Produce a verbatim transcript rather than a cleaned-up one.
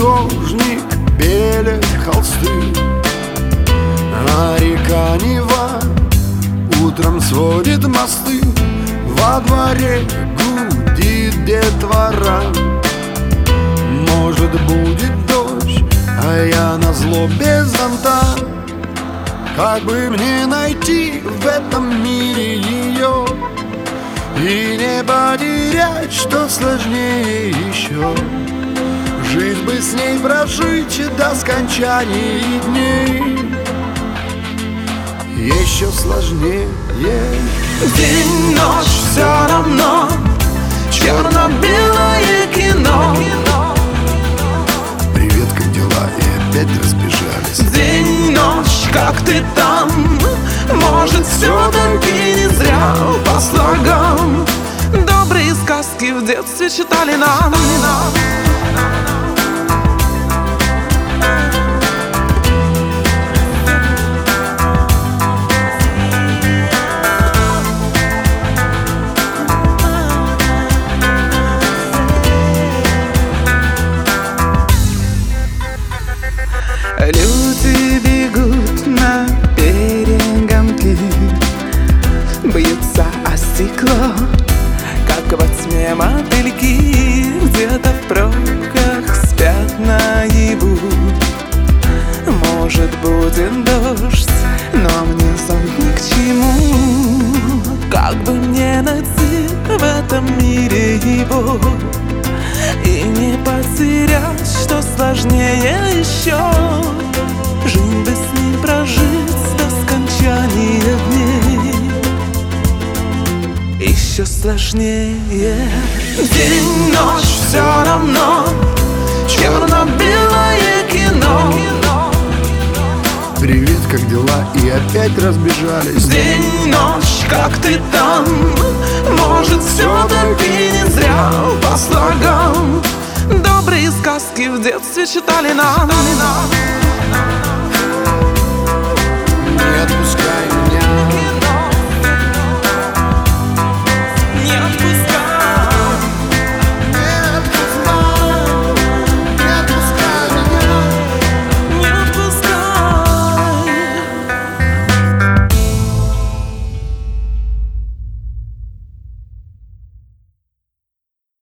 художник белит холсты, а река Нева утром сводит мосты. Во дворе гудит детвора. Может, будет дождь, а я назло без зонта. Как бы мне найти в этом мире ее и не потерять, что сложнее еще? Жизнь бы с ней прожить до скончания дней еще сложнее. День, ночь, все равно черно-белое кино. Привет, как дела? И опять разбежались. День, ночь, как ты там? Может, все-таки не зря по слогам добрые сказки в детстве читали нам. Люди бегут на перегонки, бьются о стекло, как во тьме мотыльки. Где-то в пробках спят наяву. Может, будет дождь, но мне зонт ни к чему. Как бы мне найти в этом мире его и не потерять, что сложнее еще? Жизнь бы с ним прожить до скончания дней еще сложнее. День, ночь, все равно черно-белое кино. Привет, как дела? И опять разбежались. День, ночь, как ты там? Может, все-таки не зря по слогам добрые сказки в детстве читали нам.